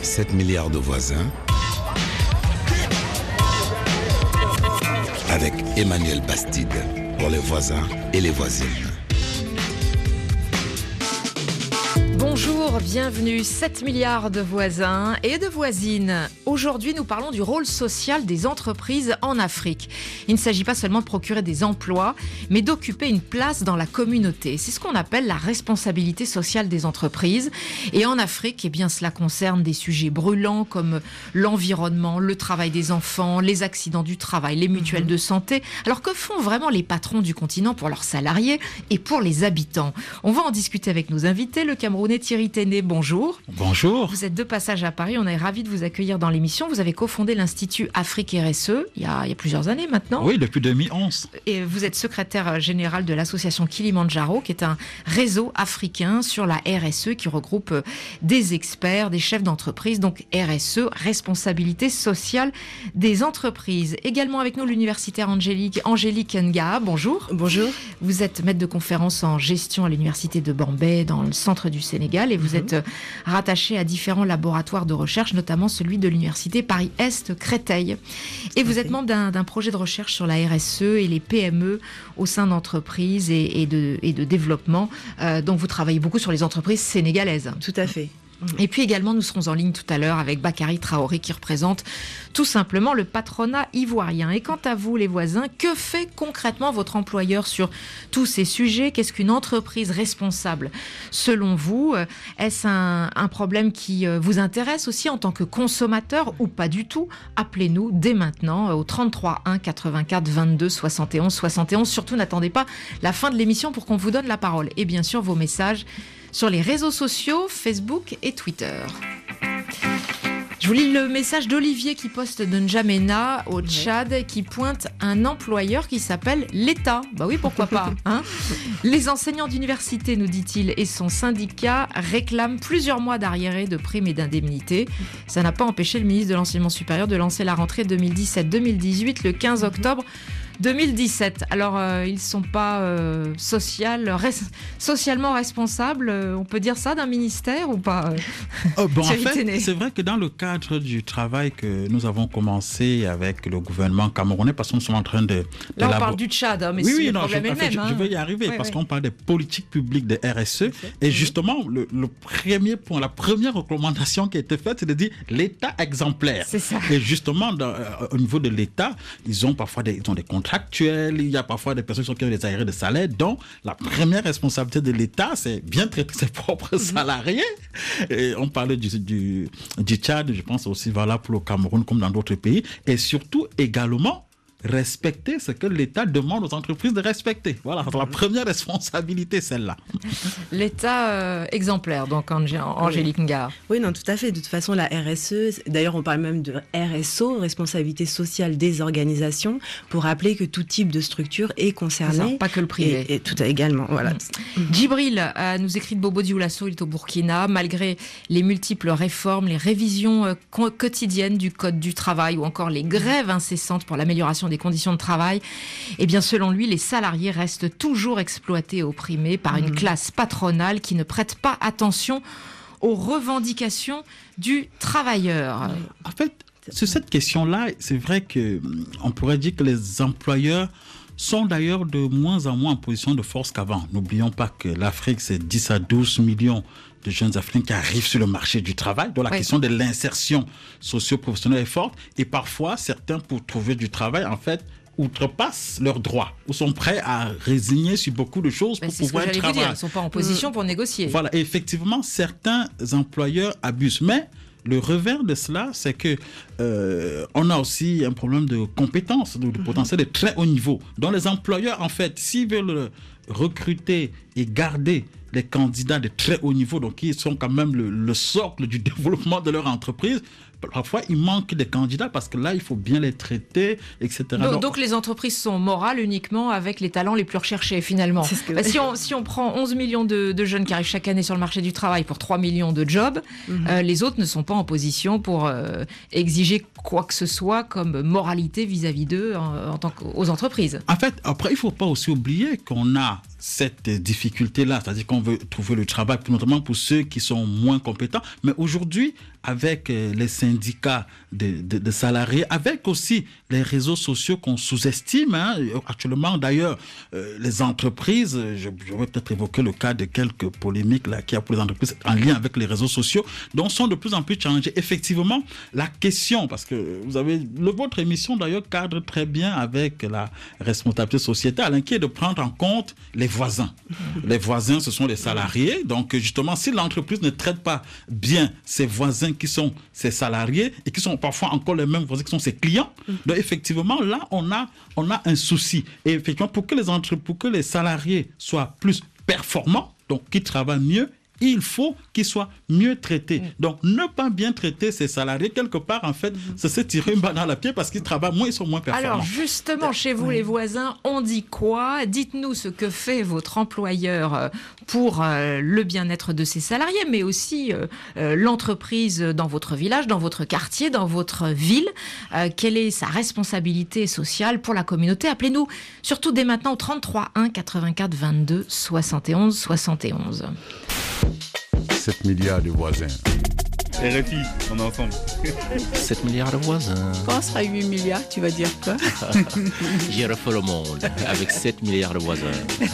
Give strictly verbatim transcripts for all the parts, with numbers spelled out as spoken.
sept milliards de voisins avec Emmanuel Bastide pour les voisins et les voisines. Bonjour, bienvenue, sept milliards de voisins et de voisines. Aujourd'hui, nous parlons du rôle social des entreprises en Afrique. Il ne s'agit pas seulement de procurer des emplois, mais d'occuper une place dans la communauté. C'est ce qu'on appelle la responsabilité sociale des entreprises. Et en Afrique, eh bien, cela concerne des sujets brûlants comme l'environnement, le travail des enfants, les accidents du travail, les mutuelles de santé. Alors que font vraiment les patrons du continent pour leurs salariés et pour les habitants? On va en discuter avec nos invités, le Camerounais Thierry Téné, bonjour. Bonjour. Vous êtes de passage à Paris, on est ravis de vous accueillir dans l'émission. Vous avez cofondé l'Institut Afrique R S E il y a, il y a plusieurs années maintenant. Oui, depuis deux mille onze. Et vous êtes secrétaire général de l'association Kilimandjaro, qui est un réseau africain sur la R S E qui regroupe des experts, des chefs d'entreprise. Donc R S E, responsabilité sociale des entreprises. Également avec nous l'universitaire Angélique, Angélique Nga, bonjour. Bonjour. Vous êtes maître de conférence en gestion à l'université de Bambey dans le centre du Sénégal. Et vous êtes rattaché à différents laboratoires de recherche, notamment celui de l'université Paris-Est Créteil. Et vous êtes membre d'un, d'un projet de recherche sur la R S E et les P M E au sein d'entreprises et, et, de, et de développement. Euh, donc vous travaillez beaucoup sur les entreprises sénégalaises. Tout à fait. Et puis également, nous serons en ligne tout à l'heure avec Bakary Traoré qui représente tout simplement le patronat ivoirien. Et quant à vous, les voisins, que fait concrètement votre employeur sur tous ces sujets? Qu'est-ce qu'une entreprise responsable selon vous? Est-ce un, un problème qui vous intéresse aussi en tant que consommateur ou pas du tout? Appelez-nous dès maintenant au trente-trois un quatre-vingt-quatre vingt-deux soixante et onze soixante et onze. Surtout, n'attendez pas la fin de l'émission pour qu'on vous donne la parole. Et bien sûr, vos messages sur les réseaux sociaux, Facebook et Twitter. Je vous lis le message d'Olivier qui poste de N'Djamena au Tchad, ouais, qui pointe un employeur qui s'appelle l'État. Bah oui, pourquoi pas, hein. Les enseignants d'université, nous dit-il, et son syndicat réclament plusieurs mois d'arriérés de primes et d'indemnités. Ça n'a pas empêché le ministre de l'Enseignement supérieur de lancer la rentrée deux mille dix-sept deux mille dix-huit le quinze octobre deux mille dix-sept. Alors, euh, ils ne sont pas euh, social, res, socialement responsables, euh, on peut dire ça, d'un ministère ou pas? Oh, bon, en fait, c'est vrai que dans le cadre du travail que nous avons commencé avec le gouvernement camerounais, parce que nous sommes en train de... de Là, on la... parle du Tchad, hein, mais oui, oui, le non, problème je, est le même. Je, hein. je vais y arriver, oui, parce oui. qu'on parle des politiques publiques de R S E. Okay. Et justement, le, le premier point, la première recommandation qui a été faite, c'est de dire l'État exemplaire. C'est ça. Et justement, dans, euh, au niveau de l'État, ils ont parfois des, ils ont des contrats actuels, il y a parfois des personnes qui ont des arriérés de salaire, donc la première responsabilité de l'État, c'est bien traiter ses propres salariés. Et on parlait du, du, du Tchad, je pense aussi valable pour le Cameroun comme dans d'autres pays, et surtout également respecter ce que l'État demande aux entreprises de respecter. Voilà, c'est la première responsabilité, celle-là. L'État euh, exemplaire, donc Angé- Angélique Nga. Oui, non, tout à fait. De toute façon, la R S E, d'ailleurs, on parle même de R S O, responsabilité sociale des organisations, pour rappeler que tout type de structure est concerné. Ça, pas que le privé. Et, et tout également, voilà. Mmh. Djibril euh, nous écrit de Bobo Dioulasso, il est au Burkina. Malgré les multiples réformes, les révisions euh, quotidiennes du Code du travail ou encore les grèves incessantes pour l'amélioration des conditions de travail, eh bien, selon lui, les salariés restent toujours exploités et opprimés par une mmh. classe patronale qui ne prête pas attention aux revendications du travailleur. En fait, sur cette question-là, c'est vrai qu'on pourrait dire que les employeurs sont d'ailleurs de moins en moins en position de force qu'avant. N'oublions pas que l'Afrique, c'est dix à douze millions de jeunes Africains qui arrivent sur le marché du travail. Donc la oui. question de l'insertion socio-professionnelle est forte. Et parfois, certains, pour trouver du travail, en fait, outrepassent leurs droits ou sont prêts à résigner sur beaucoup de choses ben, pour pouvoir travailler. Ils ne sont pas en position mmh. pour négocier. Voilà, et effectivement, certains employeurs abusent. Mais le revers de cela, c'est que euh, on a aussi un problème de compétences, de, de potentiel de très haut niveau. Donc les employeurs, en fait, s'ils veulent recruter et garder les candidats de très haut niveau, donc qui sont quand même le, le socle du développement de leur entreprise, parfois il manque des candidats parce que là il faut bien les traiter, et cetera. Donc, donc, donc les entreprises sont morales uniquement avec les talents les plus recherchés finalement. Que... Bah, si, on, si on prend onze millions de, de jeunes qui arrivent chaque année sur le marché du travail pour trois millions de jobs, mm-hmm. euh, les autres ne sont pas en position pour euh, exiger quoi que ce soit comme moralité vis-à-vis d'eux en, en tant qu'aux entreprises. En fait, après il ne faut pas aussi oublier qu'on a cette difficulté-là, c'est-à-dire qu'on veut trouver le travail, notamment pour ceux qui sont moins compétents. Mais aujourd'hui, avec euh, les syndicats de, de, de salariés, avec aussi les réseaux sociaux qu'on sous-estime. Hein. Actuellement, d'ailleurs, euh, les entreprises, je, je vais peut-être évoquer le cas de quelques polémiques là, qu'il y a pour les entreprises en lien avec les réseaux sociaux, donc sont de plus en plus challengées. Effectivement, la question, parce que vous avez, le, votre émission d'ailleurs cadre très bien avec la responsabilité sociétale, hein, qui est de prendre en compte les voisins. Les voisins, ce sont les salariés. Donc, justement, si l'entreprise ne traite pas bien ses voisins qui sont ses salariés et qui sont parfois encore les mêmes voisins qui sont ses clients, donc effectivement, là, on a, on a un souci. Et effectivement, pour que les entre, pour que les salariés soient plus performants, donc qu'ils travaillent mieux, il faut qu'ils soient mieux traités. Donc, ne pas bien traiter ces salariés, quelque part, en fait, c'est se tirer une balle dans la pied parce qu'ils travaillent moins, ils sont moins performants. Alors, justement, chez vous, les voisins, on dit quoi? Dites-nous ce que fait votre employeur pour euh, le bien-être de ses salariés, mais aussi euh, euh, l'entreprise dans votre village, dans votre quartier, dans votre ville. Euh, quelle est sa responsabilité sociale pour la communauté? Appelez-nous, surtout dès maintenant, au trente-trois un quatre-vingt-quatre vingt-deux soixante et onze soixante et onze. sept milliards de voisins. R F I, on est ensemble. sept milliards de voisins. Quand on sera huit milliards, tu vas dire quoi? J'ai refait le monde avec sept milliards de voisins.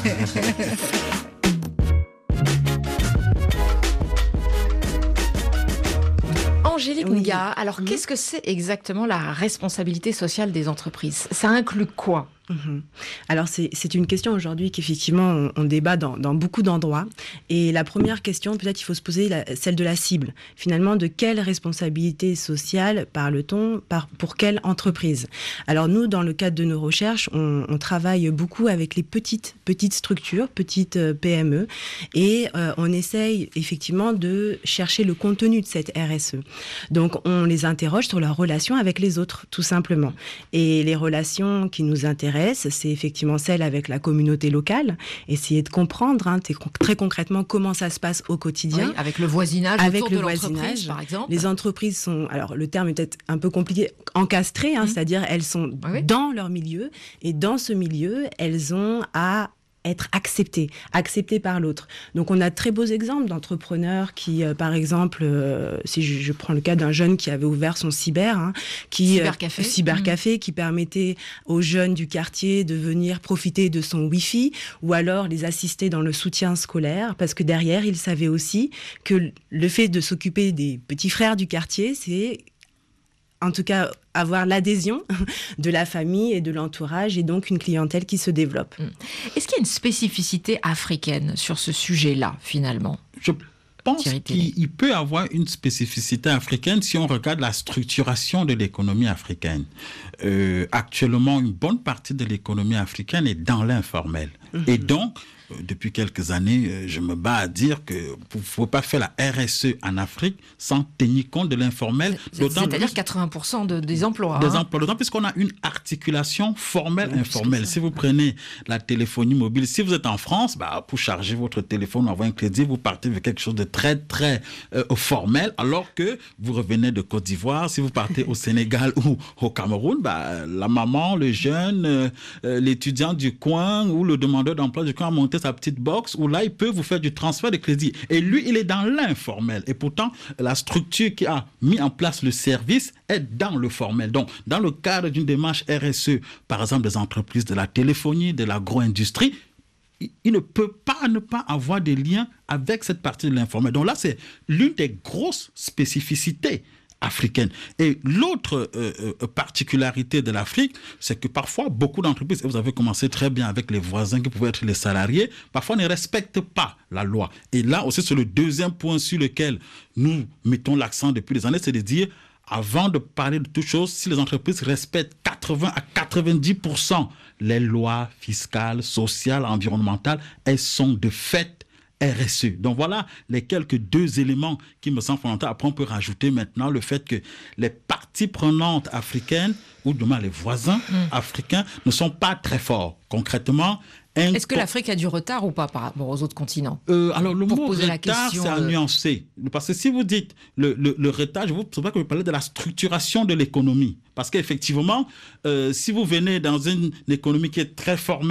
Angélique Oui. Nga, alors qu'est-ce que c'est exactement la responsabilité sociale des entreprises? Ça inclut quoi? Mhm. Alors, c'est, c'est une question aujourd'hui qu'effectivement, on, on débat dans, dans beaucoup d'endroits. Et la première question, peut-être il faut se poser la, celle de la cible. Finalement, de quelle responsabilité sociale parle-t-on par, pour quelle entreprise? Alors, nous, dans le cadre de nos recherches, on, on travaille beaucoup avec les petites, petites structures, petites euh, P M E. Et euh, on essaye effectivement de chercher le contenu de cette R S E. Donc, on les interroge sur leur relation avec les autres, tout simplement. Et les relations qui nous intéressent, c'est effectivement celle avec la communauté locale, essayer de comprendre hein, très concrètement comment ça se passe au quotidien. Oui, avec le voisinage avec autour le de l'entreprise, voisinage, par exemple. Les entreprises sont, alors le terme est peut-être un peu compliqué, encastrées, hein, mmh. c'est-à-dire elles sont oui. dans leur milieu, et dans ce milieu, elles ont à être accepté, accepté par l'autre. Donc, on a de très beaux exemples d'entrepreneurs qui, euh, par exemple, euh, si je, je prends le cas d'un jeune qui avait ouvert son cyber, hein, qui cybercafé, euh, cybercafé mmh. qui permettait aux jeunes du quartier de venir profiter de son Wi-Fi ou alors les assister dans le soutien scolaire, parce que derrière, il savait aussi que le fait de s'occuper des petits frères du quartier, c'est en tout cas avoir l'adhésion de la famille et de l'entourage et donc une clientèle qui se développe. Est-ce qu'il y a une spécificité africaine sur ce sujet-là, finalement ? Je pense qu'il peut y avoir une spécificité africaine si on regarde la structuration de l'économie africaine. Euh, actuellement, une bonne partie de l'économie africaine est dans l'informel. Mmh. Et donc, depuis quelques années, je me bats à dire qu'il ne faut pas faire la R S E en Afrique sans tenir compte de l'informel. C'est-à-dire plus quatre-vingts pour cent de, des emplois. Des hein. emplois, d'autant plus qu'on a une articulation formelle-informelle. Si vous prenez la téléphonie mobile, si vous êtes en France, bah, pour charger votre téléphone, envoyer un crédit, vous partez avec quelque chose de très, très euh, formel, alors que vous revenez de Côte d'Ivoire. Si vous partez au Sénégal ou au Cameroun, bah, la maman, le jeune, euh, l'étudiant du coin ou le demandeur d'emploi du coin a monté sa petite box où là, il peut vous faire du transfert de crédit. Et lui, il est dans l'informel. Et pourtant, la structure qui a mis en place le service est dans le formel. Donc, dans le cadre d'une démarche R S E, par exemple, des entreprises de la téléphonie, de l'agro-industrie, il ne peut pas ne pas avoir des liens avec cette partie de l'informel. Donc là, c'est l'une des grosses spécificités africaine. Et l'autre euh, euh, particularité de l'Afrique, c'est que parfois, beaucoup d'entreprises, et vous avez commencé très bien avec les voisins qui pouvaient être les salariés, parfois ne respectent pas la loi. Et là aussi, c'est le deuxième point sur lequel nous mettons l'accent depuis des années, c'est de dire, avant de parler de toute chose, si les entreprises respectent quatre-vingts à quatre-vingt-dix pour cent les lois fiscales, sociales, environnementales, elles sont de fait R S E. Donc voilà les quelques deux éléments qui me semblent fondamentaux. Après, on peut rajouter maintenant le fait que les parties prenantes africaines, ou demain les voisins mmh. africains, ne sont pas très forts. Concrètement, Un Est-ce que l'Afrique a du retard ou pas par rapport aux autres continents ? euh, Alors, le Pour mot poser retard, la question, c'est à euh... nuancer. Parce que si vous dites le, le, le retard, je vous c'est pas que je parlais de la structuration de l'économie. Parce qu'effectivement, euh, si vous venez dans une, une économie qui est très formelle,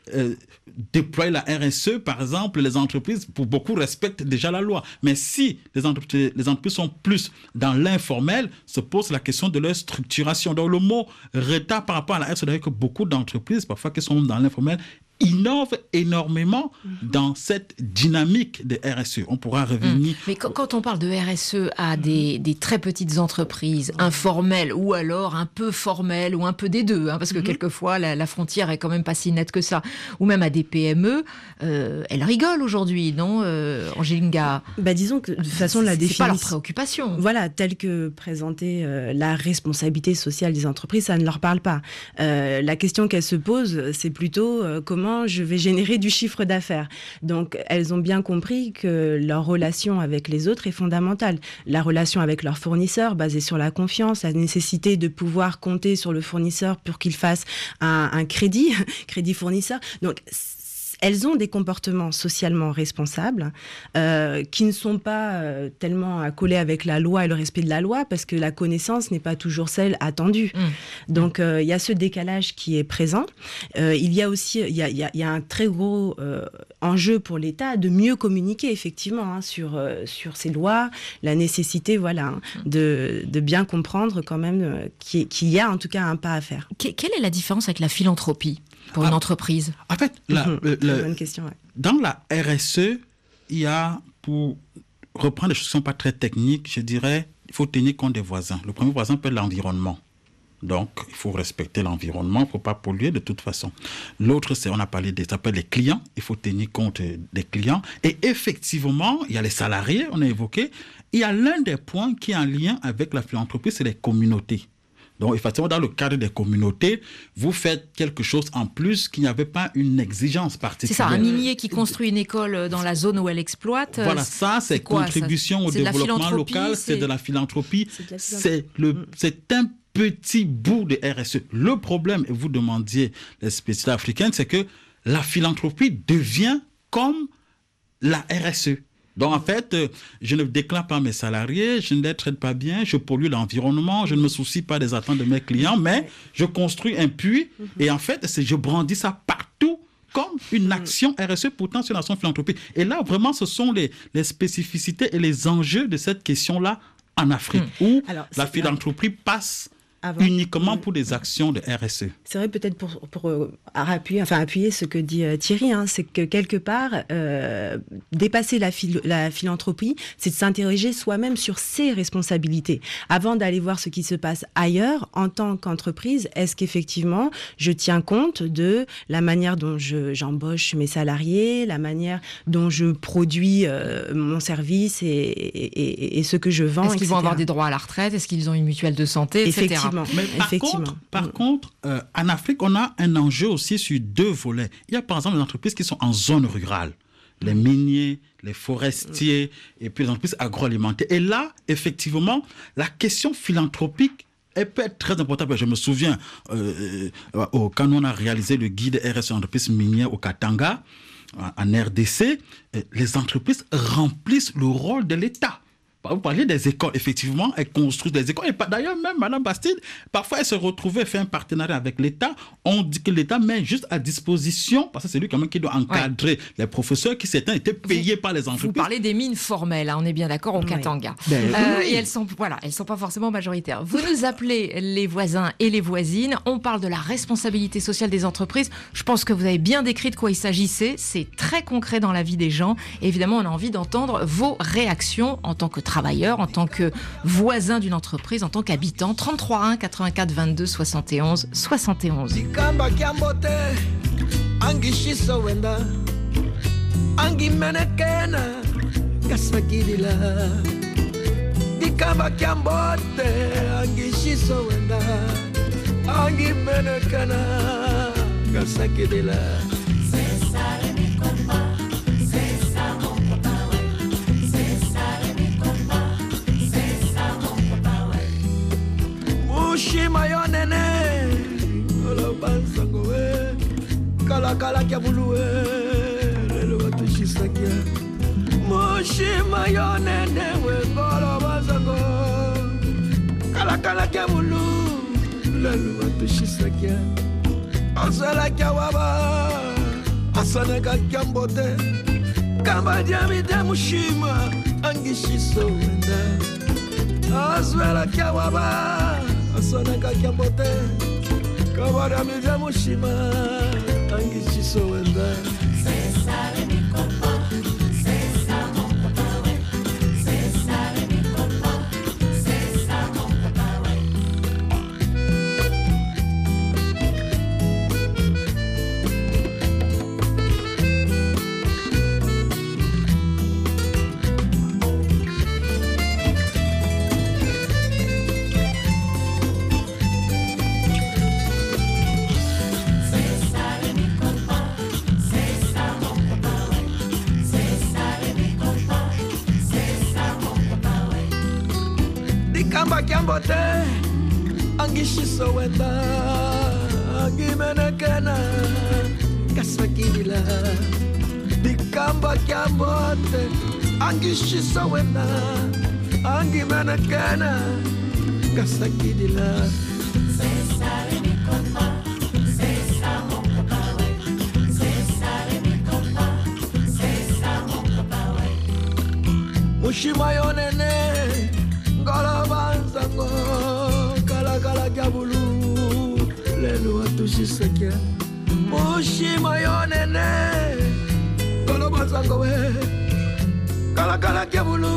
euh, déployer la R S E, par exemple, les entreprises, pour beaucoup, respectent déjà la loi. Mais si les entreprises, les entreprises sont plus dans l'informel, se pose la question de leur structuration. Donc, le mot retard par rapport à la R S E, c'est que beaucoup d'entreprises, parfois, qui sont dans l'informel, innove énormément mmh. dans cette dynamique de R S E. On pourra revenir... Mmh. Mais quand, quand on parle de R S E à des, des très petites entreprises informelles ou alors un peu formelles ou un peu des deux, hein, parce que mmh. quelquefois la, la frontière est quand même pas si nette que ça, ou même à des P M E, euh, elles rigolent aujourd'hui, non, euh, Angéline Gaha? Bah, disons que de toute façon, la définition... C'est pas leur préoccupation. Voilà, telle que présenter euh, la responsabilité sociale des entreprises, ça ne leur parle pas. Euh, la question qu'elles se posent, c'est plutôt euh, comment je vais générer du chiffre d'affaires. Donc, elles ont bien compris que leur relation avec les autres est fondamentale. La relation avec leurs fournisseurs, basée sur la confiance, la nécessité de pouvoir compter sur le fournisseur pour qu'il fasse un, un crédit, crédit fournisseur. Donc, elles ont des comportements socialement responsables euh, qui ne sont pas euh, tellement accolés avec la loi et le respect de la loi parce que la connaissance n'est pas toujours celle attendue. Mmh. Donc, il euh, y a ce décalage qui est présent. Euh, il y a aussi il y a, y a, y a un très gros euh, enjeu pour l'État de mieux communiquer effectivement hein, sur, euh, sur ces lois, la nécessité voilà, hein, de, de bien comprendre quand même euh, qu'il, qu'il y a en tout cas un pas à faire. Que, quelle est la différence avec la philanthropie pour une ah, entreprise? En fait, la, mmh. le, le, bonne question, ouais. Dans la R S E, il y a, pour reprendre des choses qui ne sont pas très techniques, je dirais, il faut tenir compte des voisins. Le premier voisin peut être l'environnement. Donc, il faut respecter l'environnement, il ne faut pas polluer de toute façon. L'autre, c'est, on a parlé des, ça s'appelle les clients, il faut tenir compte des clients. Et effectivement, il y a les salariés, on a évoqué. Il y a l'un des points qui est en lien avec la philanthropie, c'est les communautés. Donc, effectivement, dans le cadre des communautés, vous faites quelque chose en plus qu'il n'y avait pas une exigence particulière. C'est ça, un minier qui construit une école dans la zone où elle exploite. Voilà, ça, c'est, c'est contribution quoi, ça, au développement local, c'est... c'est de la philanthropie. C'est, de la philanthropie. C'est, le, mmh. c'est un petit bout de R S E. Le problème, et vous demandiez les spécialistes africaines, c'est que la philanthropie devient comme la R S E. Donc, en fait, je ne déclare pas mes salariés, je ne les traite pas bien, je pollue l'environnement, je ne me soucie pas des attentes de mes clients, mais je construis un puits et en fait, c'est, je brandis ça partout comme une action R S E, pourtant c'est une action philanthropique. Et là, vraiment, ce sont les, les spécificités et les enjeux de cette question-là en Afrique, mmh. où Alors, la philanthropie là. passe Avant. uniquement pour des actions de R S E. C'est vrai, peut-être pour, pour euh, appuyer, enfin, appuyer ce que dit euh, Thierry, hein, c'est que quelque part, euh, dépasser la, philo- la philanthropie, c'est de s'interroger soi-même sur ses responsabilités. Avant d'aller voir ce qui se passe ailleurs, en tant qu'entreprise, est-ce qu'effectivement, je tiens compte de la manière dont je, j'embauche mes salariés, la manière dont je produis euh, mon service et, et, et, et ce que je vends, Est-ce qu'ils et cetera. vont avoir des droits à la retraite? Est-ce qu'ils ont une mutuelle de santé, et cetera. Effectivement. Mais par contre, par contre euh, en Afrique, on a un enjeu aussi sur deux volets. Il y a par exemple des entreprises qui sont en zone rurale, les miniers, les forestiers, et puis les entreprises agroalimentaires. Et là, effectivement, la question philanthropique, elle peut être très importante. Je me souviens, euh, euh, quand on a réalisé le guide R S E entreprises minières au Katanga, en R D C, les entreprises remplissent le rôle de l'État. Vous parlez des écoles, effectivement, elles construisent des écoles. Et d'ailleurs, même Mme Bastide, parfois, elle se retrouvait faire un partenariat avec l'État. On dit que l'État met juste à disposition, parce que c'est lui quand même qui doit encadrer ouais. les professeurs qui, certains, étaient payés vous, par les entreprises. Vous parlez des mines formelles, hein, on est bien d'accord, au oui. Katanga. Ben, euh, oui. Et elles sont, voilà, elles sont pas forcément majoritaires. Vous nous appelez les voisins et les voisines. On parle de la responsabilité sociale des entreprises. Je pense que vous avez bien décrit de quoi il s'agissait. C'est très concret dans la vie des gens. Et évidemment, on a envie d'entendre vos réactions en tant que travailleur, en tant que voisin d'une entreprise, en tant qu'habitant. trente-trois un quatre-vingt-quatre vingt-deux soixante et onze soixante et onze. Shima yo nene Ola bansango we Kala kala kia bulu we Lelo watu shisakia Mushima yo nene we Ola bansango Kala kala kia bulu Lelo watu shisakia Osala kia waba asanaka kiambote kamba diamide mushima angishiso wenda azwela kiawaba asanaka kiambote kamba diamide mushima angishiso wenda. C'est ça les microphones, c'est ça mon papa ouais, c'est ça les microphones, c'est ça mon papa ouais. Kamba kiambote angishiso wenda angimenekena kasakidila dikamba kiambote angishiso wenda angimenekena kasakidila. C'est ça les microphones, c'est ça mon papa ouais, c'est ça les microphones, c'est ça mon papa ouais. Mushima yonene Galabanzango, kala kala kabulu, lelo atusisakia. Mushima yonene, Galabanzango we, kala kala kabulu,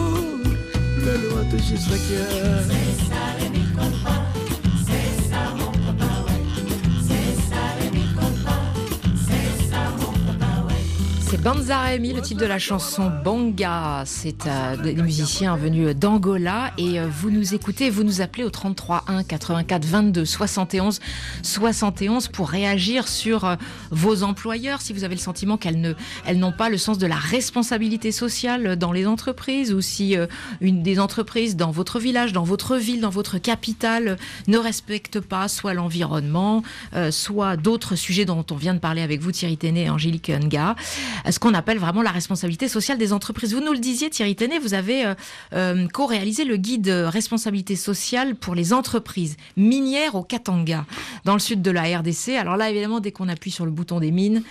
lelo atusisakia. C'est ça les microphones, c'est ça mon papa ouais, c'est ça les microphones, c'est ça mon papa ouais. C'est Banzaremi, le titre de la chanson Banga. C'est euh, des musiciens venus d'Angola et euh, vous nous écoutez, vous nous appelez au trente-trois un quatre-vingt-quatre vingt-deux soixante et onze soixante et onze pour réagir sur euh, vos employeurs. Si vous avez le sentiment qu'elles ne, elles n'ont pas le sens de la responsabilité sociale dans les entreprises, ou si euh, une des entreprises dans votre village, dans votre ville, dans votre capitale euh, ne respecte pas soit l'environnement, euh, soit d'autres sujets dont on vient de parler avec vous, Thierry Téné et Angélique Nga. Ce qu'on appelle vraiment la responsabilité sociale des entreprises. Vous nous le disiez, Thierry Téné, vous avez euh, euh, co-réalisé le guide responsabilité sociale pour les entreprises minières au Katanga, dans le sud de la R D C. Alors là, évidemment, dès qu'on appuie sur le bouton des mines,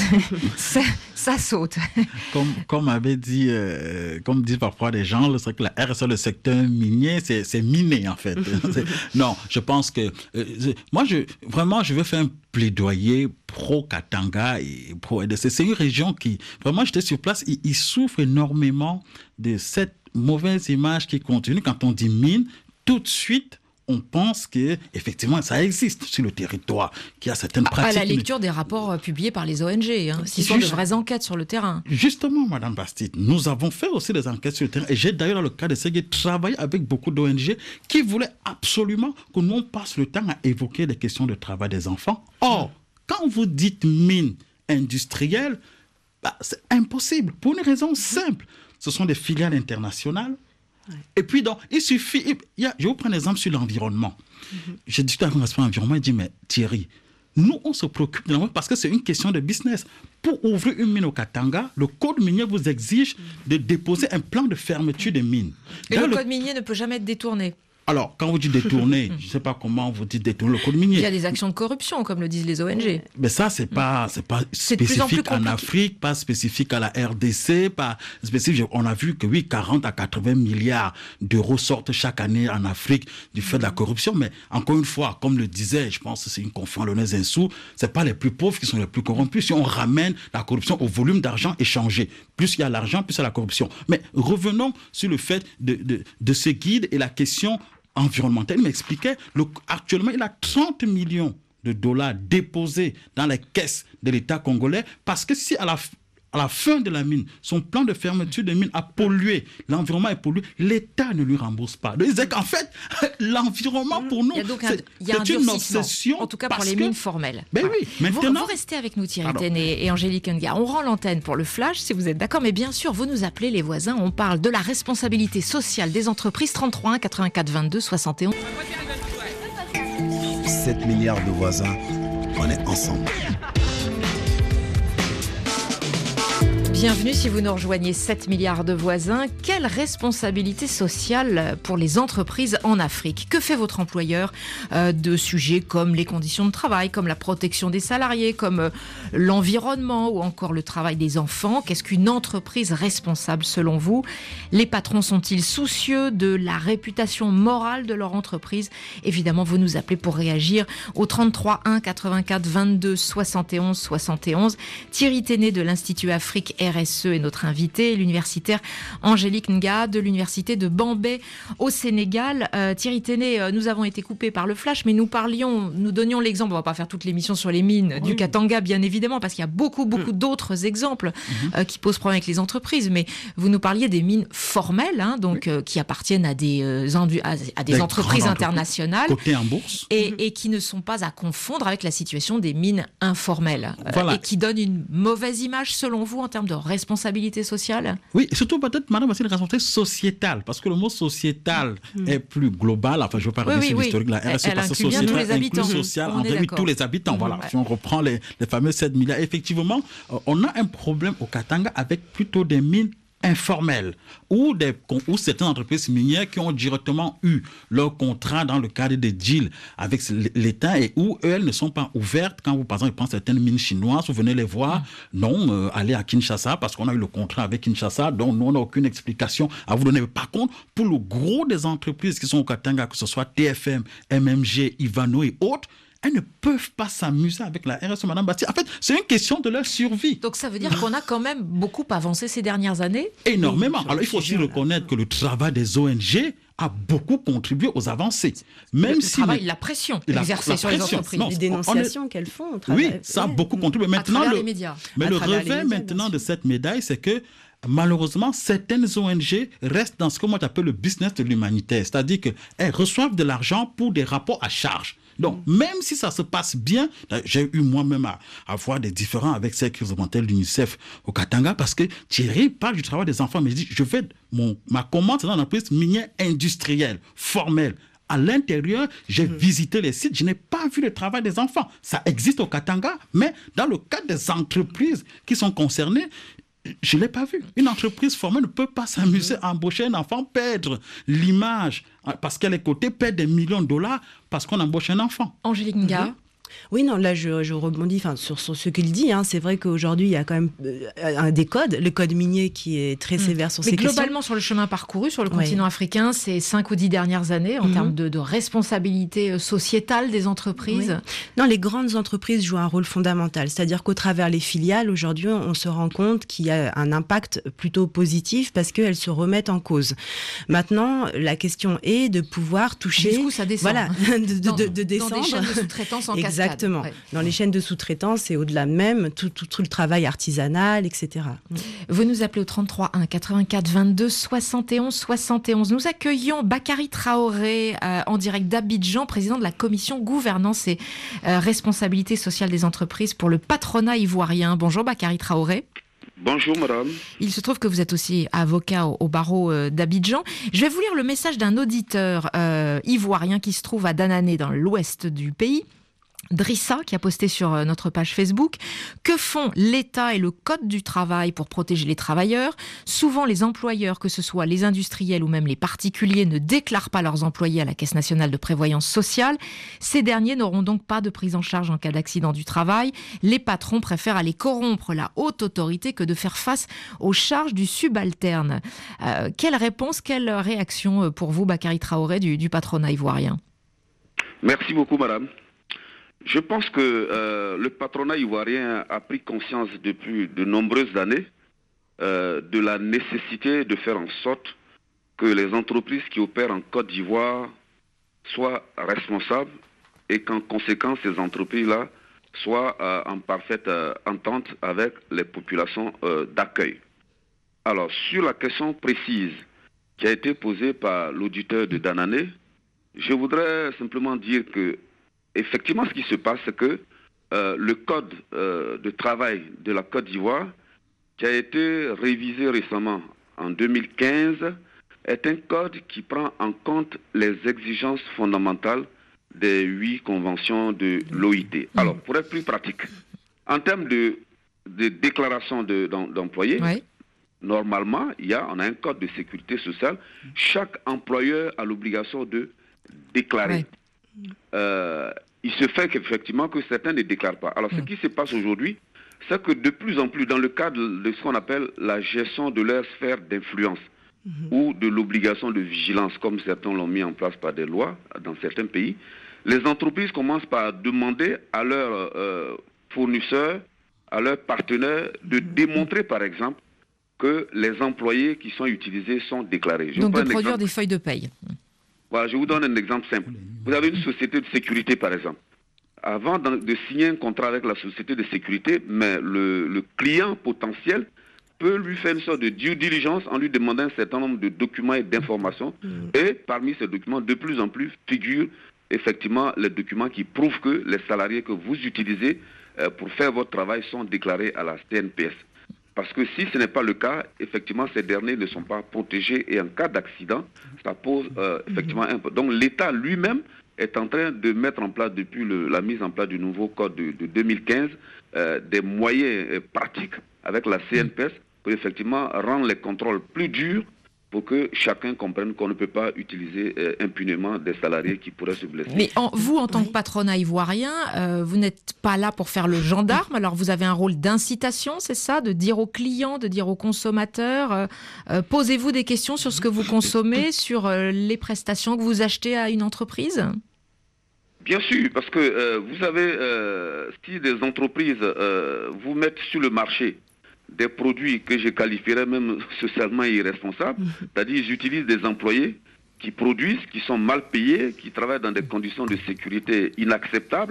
ça, ça saute. Comme, comme avait dit, euh, comme disent parfois les gens, c'est que la R S E, le secteur minier, c'est, c'est miné en fait. Non, je pense que euh, moi, je, vraiment, je veux faire un plaidoyer pro-Katanga et pro-R D C. C'est une région qui, vraiment, j'étais sur place, il, il souffre énormément de cette mauvaise image qui continue. Quand on dit mine, tout de suite, on pense que effectivement ça existe sur le territoire, qu'il y a certaines pratiques. À la lecture des rapports publiés par les O N G, hein, ce sont de vraies enquêtes sur le terrain. Justement, Madame Bastide, nous avons fait aussi des enquêtes sur le terrain, et j'ai d'ailleurs dans le cas de Ségué travaillé avec beaucoup d'O N G qui voulaient absolument que nous passe le temps à évoquer les questions de travail des enfants. Or, quand vous dites mine industrielle, bah, c'est impossible pour une raison simple. Ce sont des filiales internationales. Ouais. Et puis, donc, il suffit... Il y a, je vais vous prendre un exemple sur l'environnement. Mm-hmm. J'ai discuté avec un responsable environnement, il dit, mais Thierry, nous, on se préoccupe de l'environnement parce que c'est une question de business. Pour ouvrir une mine au Katanga, le code minier vous exige de déposer un plan de fermeture des mines. Et le, le code minier ne peut jamais être détourné. Alors, quand vous dites détourner, je ne sais pas comment vous dites détourner le code minier. Il y a des actions de corruption, comme le disent les O N G. Mais ça, ce n'est pas, c'est pas c'est spécifique en, en Afrique, pas spécifique à la R D C, pas spécifique. On a vu que oui, quarante à quatre-vingts milliards d'euros sortent chaque année en Afrique du fait de la corruption. Mais encore une fois, comme le disait, je pense que c'est une conférence Lionel Zinsou, ce n'est pas les plus pauvres qui sont les plus corrompus. Si on ramène la corruption au volume d'argent échangé, plus il y a l'argent, plus il y a la corruption. Mais revenons sur le fait de, de, de ce guide et la question environnemental. Il m'expliquait, le, actuellement, il a trente millions de dollars déposés dans les caisses de l'État congolais parce que si à la, à la fin de la mine, son plan de fermeture de mine a pollué, l'environnement est pollué, l'État ne lui rembourse pas. Donc, il disait qu'en fait, l'environnement pour nous, il y a donc un, c'est, il y a c'est un une obsession. En tout cas pour les que, mines formelles. Ben voilà. oui, maintenant, vous, vous restez avec nous, Thierry Téné et Angélique Nga. On rend l'antenne pour le flash, si vous êtes d'accord, mais bien sûr, vous nous appelez les voisins. On parle de la responsabilité sociale des entreprises. Trente-trois un quatre-vingt-quatre vingt-deux soixante et onze. sept milliards de voisins, on est ensemble. Bienvenue si vous nous rejoignez. sept milliards de voisins. Quelle responsabilité sociale pour les entreprises en Afrique? Que fait votre employeur euh, de sujets comme les conditions de travail, comme la protection des salariés, comme euh, l'environnement ou encore le travail des enfants? Qu'est-ce qu'une entreprise responsable selon vous? Les patrons sont-ils soucieux de la réputation morale de leur entreprise? Évidemment, vous nous appelez pour réagir au trente-trois un quatre-vingt-quatre vingt-deux soixante et onze soixante et onze. Thierry Téné de l'Institut Afrique R S E est notre invité, l'universitaire Angélique Nga de l'université de Bambey au Sénégal. Euh, Thierry Téné, euh, nous avons été coupés par le flash, mais nous parlions, nous donnions l'exemple, on ne va pas faire toute l'émission sur les mines oui. du Katanga, bien évidemment, parce qu'il y a beaucoup, beaucoup mmh. d'autres exemples mmh. euh, qui posent problème avec les entreprises, mais vous nous parliez des mines formelles, hein, donc oui. euh, qui appartiennent à des, euh, indu- à, à des, des entreprises internationales cotées en bourse. Et, mmh. et qui ne sont pas à confondre avec la situation des mines informelles, voilà. euh, et qui donnent une mauvaise image, selon vous, en termes de responsabilité sociale? Oui, et surtout peut-être, madame, c'est une responsabilité sociétale, parce que le mot sociétal mmh. est plus global. Enfin, je ne veux pas revenir oui, sur oui, l'historique de la R S E, elle parce que inclut bien tous les habitants. Social, en vrai, oui, tous les habitants. Mmh, voilà. Ouais. Si on reprend les, les fameux sept milliards, effectivement, on a un problème au Katanga avec plutôt des mines informels ou, des, ou certaines entreprises minières qui ont directement eu leur contrat dans le cadre des deals avec l'État et où elles ne sont pas ouvertes. Quand vous, par exemple, prenez certaines mines chinoises, vous venez les voir, mmh. non, euh, allez à Kinshasa parce qu'on a eu le contrat avec Kinshasa, donc nous, on n'a aucune explication à vous donner. Par contre, pour le gros des entreprises qui sont au Katanga, que ce soit T F M, M M G, Ivano et autres, elles ne peuvent pas s'amuser avec la R S E, Madame Basti. En fait, c'est une question de leur survie. Donc ça veut dire qu'on a quand même beaucoup avancé ces dernières années? Énormément. Alors il faut aussi reconnaître que le travail des O N G a beaucoup contribué aux avancées. Même le si travail, les... la pression la, exercée la sur pression. les entreprises. Non, les dénonciations est... qu'elles font au travail. Oui, ça a beaucoup contribué. Maintenant, à travers le... les médias. Mais à le revers maintenant de cette médaille, c'est que malheureusement, certaines O N G restent dans ce que moi j'appelle le business de l'humanitaire. C'est-à-dire qu'elles reçoivent de l'argent pour des rapports à charge. Donc, mmh. même si ça se passe bien, j'ai eu moi-même à, à avoir des différends avec celle qui représentait l'UNICEF au Katanga parce que Thierry parle du travail des enfants, mais il dit, je vais, mon, ma commande, c'est dans l'entreprise minière industrielle, formelle. À l'intérieur, j'ai mmh. visité les sites, je n'ai pas vu le travail des enfants. Ça existe au Katanga, mais dans le cadre des entreprises qui sont concernées, je ne l'ai pas vu. Une entreprise formelle ne peut pas s'amuser à embaucher un enfant, perdre l'image parce qu'elle est cotée, perdre des millions de dollars parce qu'on embauche un enfant. Angélique Nga. Mm-hmm. Oui, non, là, je, je rebondis sur, sur ce qu'il dit. Hein. C'est vrai qu'aujourd'hui, il y a quand même euh, un des codes, le code minier qui est très sévère mmh. sur Mais ces globalement, questions. Globalement, sur le chemin parcouru, sur le ouais. continent africain, ces cinq ou dix dernières années, en mmh. termes de, de responsabilité sociétale des entreprises. Oui. Non, les grandes entreprises jouent un rôle fondamental. C'est-à-dire qu'au travers les filiales, aujourd'hui, on se rend compte qu'il y a un impact plutôt positif parce qu'elles se remettent en cause. Maintenant, la question est de pouvoir toucher... Jusqu'où ça descend. Voilà, de, de, dans, de, de descendre. Dans des chaînes de sous-traitance en cascade. Exactement. Ouais. Dans les chaînes de sous-traitance et au-delà même, tout, tout, tout le travail artisanal, et cetera. Vous nous appelez au trente-trois un quatre-vingt-quatre vingt-deux soixante et onze soixante et onze. Nous accueillons Bakary Traoré euh, en direct d'Abidjan, président de la commission gouvernance et euh, responsabilité sociale des entreprises pour le patronat ivoirien. Bonjour Bakary Traoré. Bonjour madame. Il se trouve que vous êtes aussi avocat au, au barreau euh, d'Abidjan. Je vais vous lire le message d'un auditeur euh, ivoirien qui se trouve à Danané dans l'ouest du pays. Drissa, qui a posté sur notre page Facebook. Que font l'État et le Code du travail pour protéger les travailleurs? Souvent, les employeurs, que ce soit les industriels ou même les particuliers, ne déclarent pas leurs employés à la Caisse nationale de prévoyance sociale. Ces derniers n'auront donc pas de prise en charge en cas d'accident du travail. Les patrons préfèrent aller corrompre la haute autorité que de faire face aux charges du subalterne. Euh, quelle réponse, quelle réaction pour vous, Bakary Traoré, du, du patronat ivoirien? Merci beaucoup, madame. Je pense que euh, le patronat ivoirien a pris conscience depuis de nombreuses années euh, de la nécessité de faire en sorte que les entreprises qui opèrent en Côte d'Ivoire soient responsables et qu'en conséquence, ces entreprises-là soient euh, en parfaite euh, entente avec les populations euh, d'accueil. Alors, sur la question précise qui a été posée par l'auditeur de Danané, je voudrais simplement dire que effectivement, ce qui se passe, c'est que euh, le code euh, de travail de la Côte d'Ivoire, qui a été révisé récemment en deux mille quinze, est un code qui prend en compte les exigences fondamentales des huit conventions de l'O I T. Alors, pour être plus pratique, en termes de de déclaration de, d'employés, oui. Normalement, il y a, on a un code de sécurité sociale. Chaque employeur a l'obligation de déclarer. Oui. Euh, il se fait qu'effectivement que certains ne déclarent pas. Alors, oui. Ce qui se passe aujourd'hui, c'est que de plus en plus, dans le cadre de ce qu'on appelle la gestion de leur sphère d'influence, mmh. ou de l'obligation de vigilance, comme certains l'ont mis en place par des lois dans certains pays, les entreprises commencent par demander à leurs euh, fournisseurs, à leurs partenaires, de démontrer, par exemple, que les employés qui sont utilisés sont déclarés. Je Donc de produire exemple. des feuilles de paye. Voilà, je vous donne un exemple simple. Vous avez une société de sécurité, par exemple. Avant de signer un contrat avec la société de sécurité, mais le, le client potentiel peut lui faire une sorte de due diligence en lui demandant un certain nombre de documents et d'informations. Mmh. Et parmi ces documents, de plus en plus figurent effectivement les documents qui prouvent que les salariés que vous utilisez euh, pour faire votre travail sont déclarés à la C N P S. Parce que si ce n'est pas le cas, effectivement, ces derniers ne sont pas protégés et en cas d'accident, ça pose euh, effectivement un peu. Donc l'État lui-même est en train de mettre en place, depuis le, la mise en place du nouveau code de, de deux mille quinze, euh, des moyens euh, pratiques avec la C N P S pour effectivement rendre les contrôles plus durs pour que chacun comprenne qu'on ne peut pas utiliser euh, impunément des salariés qui pourraient se blesser. Mais en, vous, en tant oui. que patronat ivoirien, euh, vous n'êtes pas là pour faire le gendarme, alors vous avez un rôle d'incitation, c'est ça, de dire aux clients, de dire aux consommateurs, euh, euh, posez-vous des questions sur ce que vous consommez, sur euh, les prestations que vous achetez à une entreprise ? Bien sûr, parce que euh, vous avez, euh, si des entreprises euh, vous mettent sur le marché des produits que je qualifierais même socialement irresponsables, mmh. c'est-à-dire ils utilisent des employés qui produisent, qui sont mal payés, qui travaillent dans des conditions de sécurité inacceptables,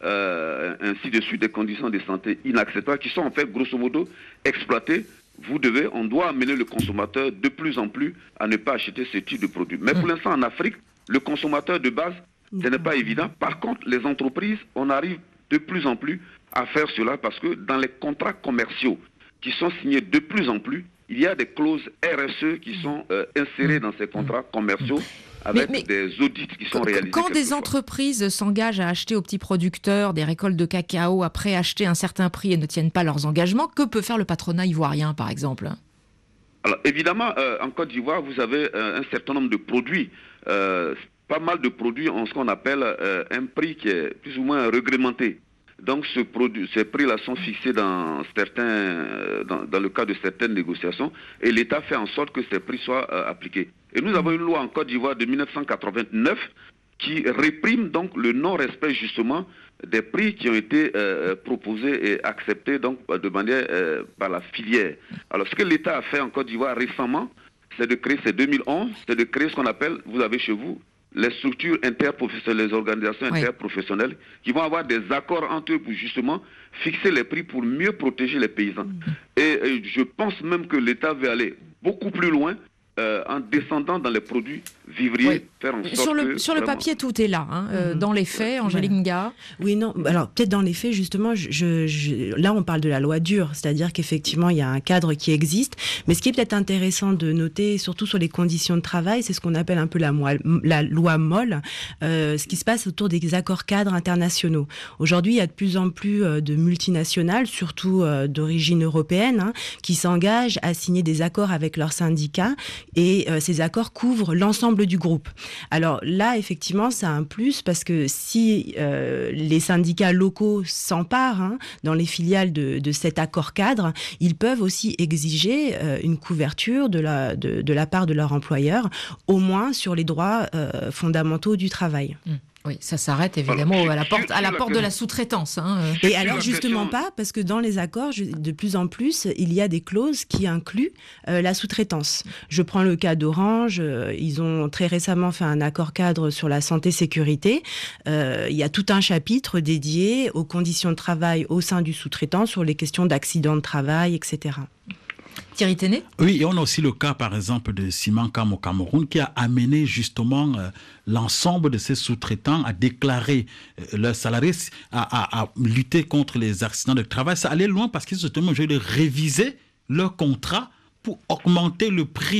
euh, ainsi de suite, des conditions de santé inacceptables, qui sont en fait grosso modo exploitées. Vous devez, on doit amener le consommateur de plus en plus à ne pas acheter ce type de produit. Mais pour l'instant en Afrique, le consommateur de base, ce n'est pas évident. Par contre, les entreprises, on arrive de plus en plus à faire cela parce que dans les contrats commerciaux qui sont signés de plus en plus, il y a des clauses R S E qui sont euh, insérées dans ces contrats commerciaux avec mais, mais des audits qui sont réalisés. Quand des entreprises s'engagent à acheter aux petits producteurs des récoltes de cacao, après acheter un certain prix et ne tiennent pas leurs engagements, que peut faire le patronat ivoirien, par exemple ? Alors évidemment, euh, en Côte d'Ivoire, vous avez euh, un certain nombre de produits, euh, pas mal de produits ont ce qu'on appelle euh, un prix qui est plus ou moins réglementé. Donc ce produit, ces prix-là sont fixés dans, certains, dans, dans le cadre de certaines négociations et l'État fait en sorte que ces prix soient euh, appliqués. Et nous avons une loi en Côte d'Ivoire de mille neuf cent quatre-vingt-neuf qui réprime donc le non-respect justement des prix qui ont été euh, proposés et acceptés donc de manière euh, par la filière. Alors ce que l'État a fait en Côte d'Ivoire récemment, c'est de créer, c'est deux mille onze, c'est de créer ce qu'on appelle, vous avez chez vous, les structures interprofessionnelles, les organisations oui. interprofessionnelles qui vont avoir des accords entre eux pour justement fixer les prix pour mieux protéger les paysans. Mmh. Et, et je pense même que l'État veut aller beaucoup plus loin euh, en descendant dans les produits vivriers, oui. faire en sorte sur le, que... Sur le papier, tout est là. Hein. Euh, mmh. Dans les faits, Angélique Nga. Oui, non. Alors, peut-être dans les faits, justement, je, je, je, là, on parle de la loi dure, c'est-à-dire qu'effectivement, il y a un cadre qui existe. Mais ce qui est peut-être intéressant de noter, surtout sur les conditions de travail, c'est ce qu'on appelle un peu la, la loi molle, euh, ce qui se passe autour des accords cadres internationaux. Aujourd'hui, il y a de plus en plus de multinationales, surtout euh, d'origine européenne, hein, qui s'engagent à signer des accords avec leurs syndicats et euh, ces accords couvrent l'ensemble du groupe. Alors là, effectivement, ça a un plus parce que si euh, les syndicats locaux s'emparent hein, dans les filiales de, de cet accord cadre, ils peuvent aussi exiger euh, une couverture de la, de, de la part de leur employeur, au moins sur les droits euh, fondamentaux du travail. Mmh. Oui, ça s'arrête évidemment à la porte, à la porte de la sous-traitance. Hein. Et alors justement pas, parce que dans les accords, de plus en plus, il y a des clauses qui incluent euh, la sous-traitance. Je prends le cas d'Orange, euh, ils ont très récemment fait un accord cadre sur la santé-sécurité. Euh, il y a tout un chapitre dédié aux conditions de travail au sein du sous-traitant, sur les questions d'accidents de travail, et cetera. Thierry Téné ? Oui, et on a aussi le cas, par exemple, de Simancam au Cameroun, qui a amené justement euh, l'ensemble de ses sous-traitants à déclarer euh, leurs salariés, à, à, à lutter contre les accidents de travail. Ça allait loin parce qu'ils ont obligés de réviser leur contrat pour augmenter le prix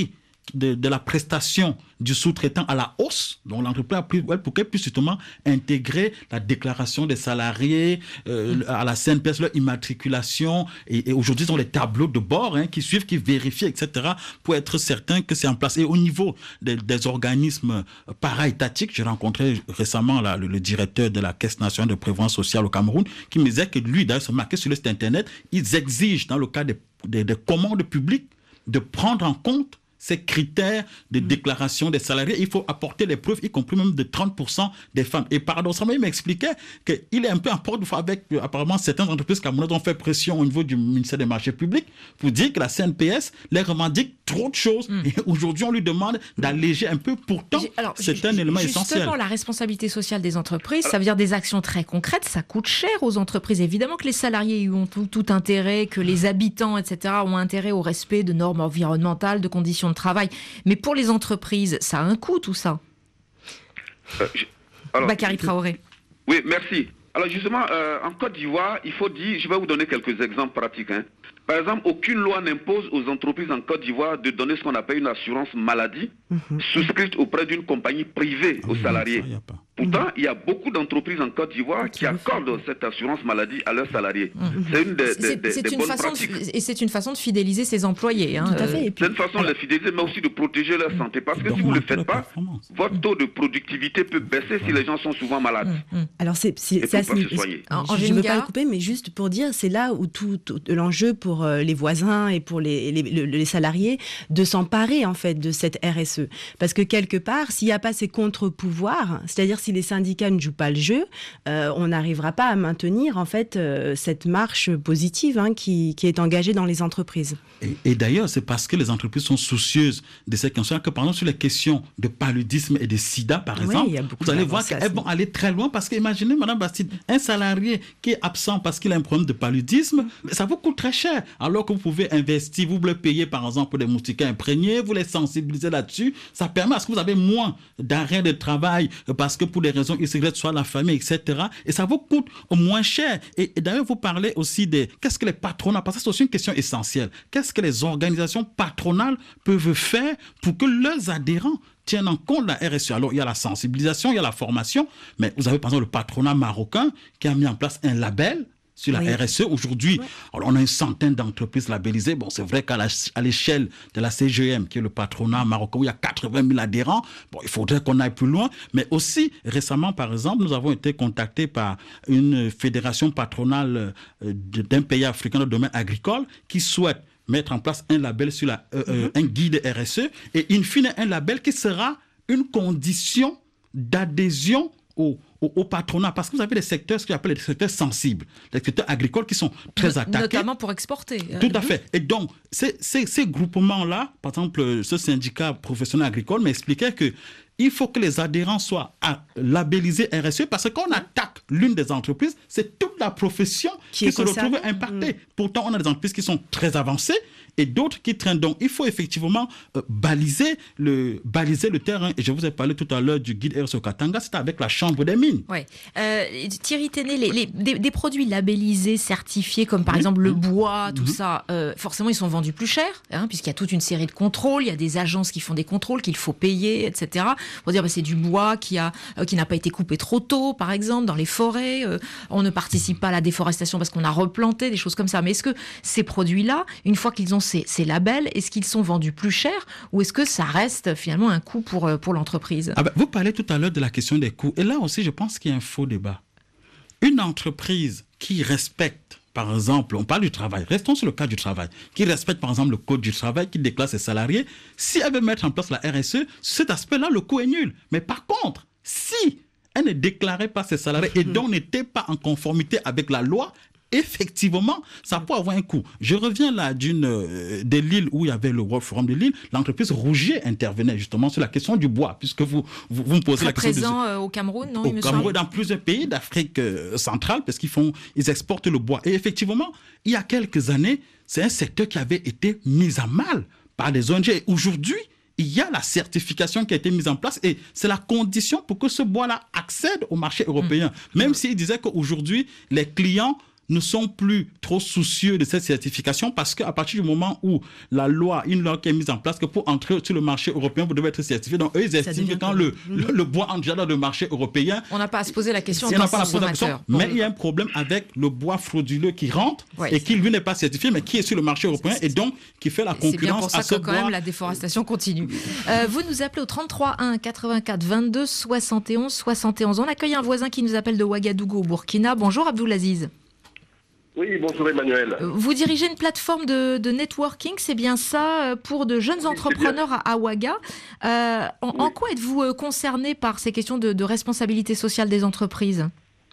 de, de la prestation du sous-traitant à la hausse, donc l'entreprise a pris pour qu'elle puisse justement intégrer la déclaration des salariés euh, mmh. à la C N P S, leur immatriculation, et, et aujourd'hui, ils ont les tableaux de bord hein, qui suivent, qui vérifient, et cetera, pour être certain que c'est en place. Et au niveau des, des organismes para-étatiques, j'ai rencontré récemment là, le, le directeur de la Caisse nationale de prévoyance sociale au Cameroun, qui me disait que lui, d'ailleurs, c'est marqué sur le site internet, ils exigent, dans le cas des, des, des commandes publiques, de prendre en compte ces critères de mmh. déclaration des salariés. Il faut apporter les preuves, y compris même de trente pour cent des femmes. Et paradoxalement, il m'expliquait qu'il est un peu en porte avec, apparemment, certaines entreprises camerounaises ont fait pression au niveau du ministère des Marchés publics pour dire que la C N P S les revendique trop de choses. Mmh. Et aujourd'hui, on lui demande d'alléger un peu. Pourtant, Alors, c'est un élément justement, essentiel. Justement, la responsabilité sociale des entreprises, ça veut dire des actions très concrètes. Ça coûte cher aux entreprises. Évidemment que les salariés y ont tout, tout intérêt, que les habitants, et cetera, ont intérêt au respect de normes environnementales, de conditions de travail. Mais pour les entreprises, ça a un coût, tout ça. Euh, je, alors, Bakary Traoré. Oui, merci. Alors justement, euh, en Côte d'Ivoire, il faut dire, je vais vous donner quelques exemples pratiques. Hein. Par exemple, aucune loi n'impose aux entreprises en Côte d'Ivoire de donner ce qu'on appelle une assurance maladie mm-hmm. souscrite auprès d'une compagnie privée aux salariés. Ça, Pourtant, il y a beaucoup d'entreprises en Côte d'Ivoire qui accordent cette assurance maladie à leurs salariés. Mm-hmm. C'est une des, des, des, des bonnes pratiques. De, et c'est une façon de fidéliser ses employés. Hein. Tout à fait. C'est une façon alors, de les fidéliser, mais aussi de protéger leur santé. Parce que si vous ne le faites pas, votre taux de productivité peut baisser si les gens sont souvent malades. Mm-hmm. Alors, c'est, c'est, c'est assez... En, je ne veux pas le couper, mais juste pour dire, c'est là où tout, tout l'enjeu pour les voisins et pour les, les, les, les salariés de s'emparer en fait de cette R S E. Parce que quelque part, s'il n'y a pas ces contre-pouvoirs, c'est-à-dire si les syndicats ne jouent pas le jeu, euh, on n'arrivera pas à maintenir en fait euh, cette marche positive hein, qui, qui est engagée dans les entreprises. Et, et d'ailleurs, c'est parce que les entreprises sont soucieuses de ces questions que par exemple sur les questions de paludisme et de sida, par oui, exemple, vous allez voir qu'elles vont aller très loin parce que imaginez, Madame Bastide, un salarié qui est absent parce qu'il a un problème de paludisme, ça vous coûte très cher. Alors que vous pouvez investir, vous le payez par exemple pour des moustiquaires imprégnés, vous les sensibilisez là-dessus, ça permet à ce que vous avez moins d'arrêt de travail parce que pour des raisons X Y, soit la famille, et cetera. Et ça vous coûte moins cher. Et, et d'ailleurs, vous parlez aussi des... Qu'est-ce que les patronats... Parce que c'est aussi une question essentielle. Qu'est-ce que les organisations patronales peuvent faire pour que leurs adhérents tiennent en compte la R S E? Alors, il y a la sensibilisation, il y a la formation, mais vous avez par exemple le patronat marocain qui a mis en place un label sur la oui. R S E. Aujourd'hui, oui. alors on a une centaine d'entreprises labellisées. Bon, c'est vrai qu'à la, à l'échelle de la C G M, qui est le patronat marocain, où il y a quatre-vingt mille adhérents, bon, il faudrait qu'on aille plus loin. Mais aussi, récemment, par exemple, nous avons été contactés par une fédération patronale d'un pays africain dans le domaine agricole qui souhaite mettre en place un label sur la, euh, mm-hmm. un guide R S E et in fine un label qui sera une condition d'adhésion au Au, au patronat, parce que vous avez des secteurs, ce qu'on appelle les secteurs sensibles, les secteurs agricoles qui sont très attaqués. Notamment pour exporter. Tout à fait. Et donc, ces, ces, ces groupements-là, par exemple, ce syndicat professionnel agricole m'expliquait que il faut que les adhérents soient labellisés R S E parce que quand on attaque l'une des entreprises, c'est toute la profession qui, qui se retrouve impactée. Mmh. Pourtant, on a des entreprises qui sont très avancées et d'autres qui traînent. Donc, il faut effectivement euh, baliser, le, baliser le terrain. Et je vous ai parlé tout à l'heure du guide R S E Katanga, c'était avec la Chambre des mines. Oui. Euh, Thierry Téné, les, les, des, des produits labellisés, certifiés, comme par mmh. exemple le bois, tout mmh. ça, euh, forcément, ils sont vendus plus cher, hein, puisqu'il y a toute une série de contrôles, il y a des agences qui font des contrôles, qu'il faut payer, et cetera. On va dire, bah, c'est du bois qui, a, euh, qui n'a pas été coupé trop tôt, par exemple, dans les forêts. Euh, on ne participe pas à la déforestation parce qu'on a replanté, des choses comme ça. Mais est-ce que ces produits-là, une fois qu'ils ont ces, ces labels, est-ce qu'ils sont vendus plus cher ou est-ce que ça reste finalement un coût pour, pour l'entreprise? Ah ben, vous parlez tout à l'heure de la question des coûts. Et là aussi, je pense qu'il y a un faux débat. Une entreprise qui respecte, par exemple, on parle du travail, restons sur le cas du travail, qui respecte par exemple le code du travail, qui déclare ses salariés, si elle veut mettre en place la R S E, cet aspect-là, le coût est nul. Mais par contre, si elle ne déclarait pas ses salariés et donc n'était pas en conformité avec la loi, effectivement, ça peut avoir un coût. Je reviens là d'une euh, de l'île où il y avait le World Forum de l'île. L'entreprise Rougier intervenait justement sur la question du bois, puisque vous vous, vous me posez Très la question. Présent de, euh, au Cameroun, non? Au Cameroun, dans plusieurs pays d'Afrique euh, centrale, parce qu'ils font, ils exportent le bois. Et effectivement, il y a quelques années, c'est un secteur qui avait été mis à mal par des O N G. Et aujourd'hui, il y a la certification qui a été mise en place et c'est la condition pour que ce bois-là accède au marché européen. Mmh. Même s'il disait qu'aujourd'hui, les clients ne sont plus trop soucieux de cette certification parce qu'à partir du moment où la loi, une loi qui est mise en place, que pour entrer sur le marché européen, vous devez être certifié. Donc, eux, ils estiment que quand le, le, le bois entre déjà dans le marché européen... On n'a pas à se poser la question en tant tant que consommateur. Mais il y a un problème avec le bois frauduleux qui rentre ouais, et qui, lui, n'est pas certifié, mais qui est sur le marché européen et donc qui fait la concurrence à ce bois. C'est bien pour ça que quand même la déforestation continue. euh, vous nous appelez au trente-trois un quatre-vingt-quatre vingt-deux soixante et onze soixante et onze. On accueille un voisin qui nous appelle de Ouagadougou au Burkina. Bonjour Abdoulaziz. Oui, bonjour Emmanuel. Vous dirigez une plateforme de, de networking, c'est bien ça, pour de jeunes entrepreneurs à, à Ouaga. Euh, en, oui. en quoi êtes-vous concerné par ces questions de, de responsabilité sociale des entreprises ?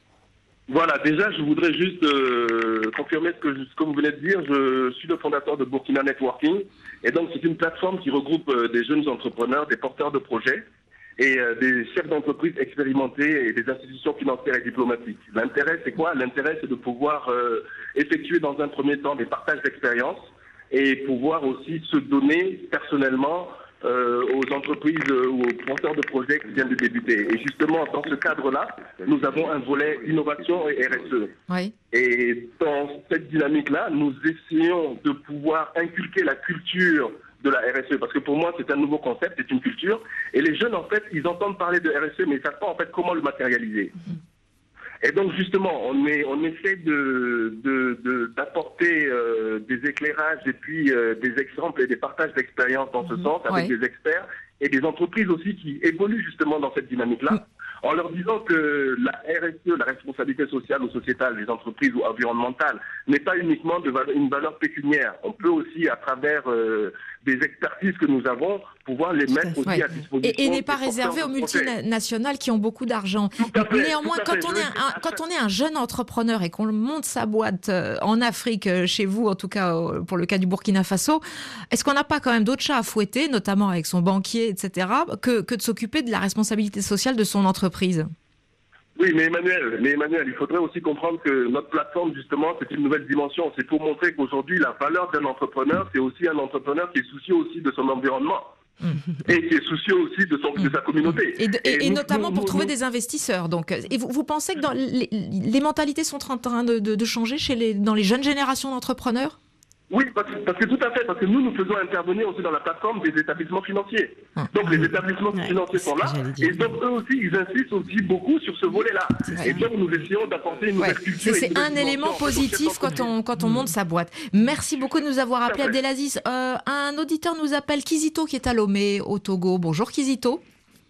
Voilà, déjà, je voudrais juste euh, confirmer ce que, ce que vous venez de dire. Je suis le fondateur de Burkina Networking. Et donc, c'est une plateforme qui regroupe euh, des jeunes entrepreneurs, des porteurs de projets et euh, des chefs d'entreprise expérimentés et des institutions financières et diplomatiques. L'intérêt, c'est quoi ? L'intérêt, c'est de pouvoir euh, effectuer dans un premier temps des partages d'expériences et pouvoir aussi se donner personnellement euh, aux entreprises euh, ou aux porteurs de projets qui viennent de débuter. Et justement, dans ce cadre-là, nous avons un volet innovation et R S E. Oui. Et dans cette dynamique-là, nous essayons de pouvoir inculquer la culture de la R S E, parce que pour moi, c'est un nouveau concept, c'est une culture. Et les jeunes, en fait, ils entendent parler de R S E, mais ils ne savent pas, en fait, comment le matérialiser. Mm-hmm. Et donc, justement, on, est, on essaie de, de, de, d'apporter euh, des éclairages et puis euh, des exemples et des partages d'expériences dans mm-hmm. ce sens, avec ouais. des experts et des entreprises aussi qui évoluent justement dans cette dynamique-là, mm-hmm. en leur disant que la R S E, la responsabilité sociale ou sociétale des entreprises ou environnementale, n'est pas uniquement de valeur, une valeur pécuniaire. On peut aussi, à travers euh, des expertises que nous avons, pouvoir les mettre aussi ouais. à disposition. Et, et n'est pas réservé aux multinationales qui ont beaucoup d'argent. Néanmoins, quand on, est un, quand on est un jeune entrepreneur et qu'on monte sa boîte en Afrique, chez vous, en tout cas pour le cas du Burkina Faso, est-ce qu'on n'a pas quand même d'autres chats à fouetter, notamment avec son banquier, et cetera, que, que de s'occuper de la responsabilité sociale de son entreprise ? Oui, mais Emmanuel, mais Emmanuel, il faudrait aussi comprendre que notre plateforme, justement, c'est une nouvelle dimension. C'est pour montrer qu'aujourd'hui, la valeur d'un entrepreneur, c'est aussi un entrepreneur qui est soucieux aussi de son environnement. Mmh. Et qui est soucieux aussi de, son, mmh. de sa communauté. Et, de, et, et, et nous, notamment nous, pour nous, trouver nous... des investisseurs. Donc, et vous, vous pensez que dans les, les mentalités sont en train de, de, de changer chez les, dans les jeunes générations d'entrepreneurs ? Oui, parce, parce que tout à fait, parce que nous, nous faisons intervenir aussi dans la plateforme des établissements financiers. Ah. Donc, les établissements ouais, financiers sont là, et donc eux aussi, ils insistent aussi beaucoup sur ce volet-là. Et donc, nous essayons d'apporter une nouvelle ouais. culture. C'est, c'est un élément positif quand on, quand on monte sa boîte. Merci beaucoup de nous avoir appelé, Abdelaziz. Euh, un auditeur nous appelle, Kizito, qui est à Lomé, au Togo. Bonjour, Kizito.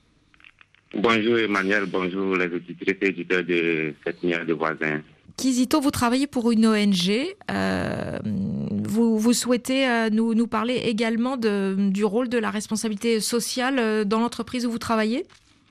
Bonjour, Emmanuel. Bonjour, les auditrices et auditeurs de cette milliard de voisins. Kizito, vous travaillez pour une O N G. Euh, vous, vous souhaitez euh, nous, nous parler également de, du rôle de la responsabilité sociale dans l'entreprise où vous travaillez ?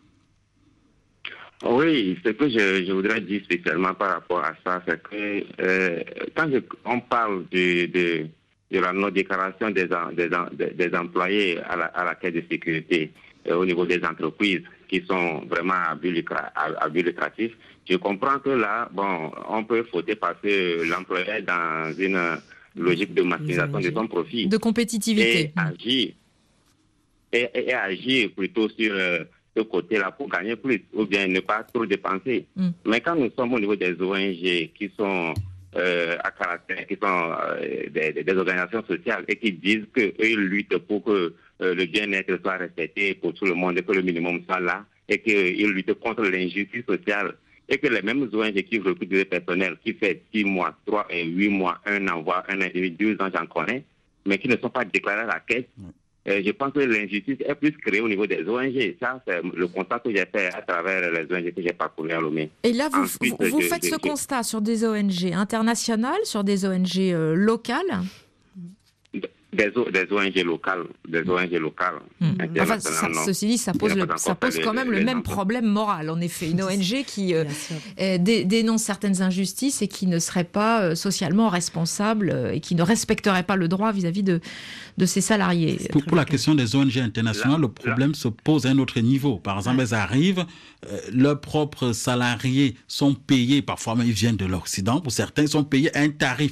Oui, ce que je, je voudrais dire spécialement par rapport à ça, c'est que euh, quand je, on parle de, de, de la non-déclaration des, des, des employés à la, à la caisse de sécurité euh, au niveau des entreprises qui sont vraiment à but, lucra, à, à but lucratif, je comprends que là, bon, on peut fauter parce que l'employé est dans une logique de maximisation de son profit. De compétitivité. Et agir, et, et, et agir plutôt sur euh, ce côté-là pour gagner plus, ou bien ne pas trop dépenser. Mm. Mais quand nous sommes au niveau des O N G qui sont euh, à caractère, qui sont euh, des, des organisations sociales et qui disent qu'eux luttent pour que euh, le bien-être soit respecté pour tout le monde et que le minimum soit là, et qu'ils luttent contre l'injustice sociale, et que les mêmes O N G qui recrutent des personnels qui fait six mois, trois et huit mois, un an, voire un an et demi, deux ans, j'en connais, mais qui ne sont pas déclarés à la caisse, mmh. euh, je pense que l'injustice est plus créée au niveau des O N G. Ça, c'est le constat que j'ai fait à travers les O N G que j'ai parcouru à Lomé. Et là, vous, Ensuite, vous, vous je, faites je, ce je, constat sur des O N G internationales, sur des O N G euh, locales ? Des, des O N G locales, des O N G locales. Mmh. Enfin, ça, ceci dit, ça pose, le, ça pose quand même les, le même problème moral, en effet. Une O N G qui euh, euh, dé, dénonce certaines injustices et qui ne serait pas euh, socialement responsable euh, et qui ne respecterait pas le droit vis-à-vis de, de ses salariés. Pour, pour la question des O N G internationales, là, le problème là. se pose à un autre niveau. Par exemple, elles arrivent, euh, leurs propres salariés sont payés, parfois même ils viennent de l'Occident, pour certains, ils sont payés à un tarif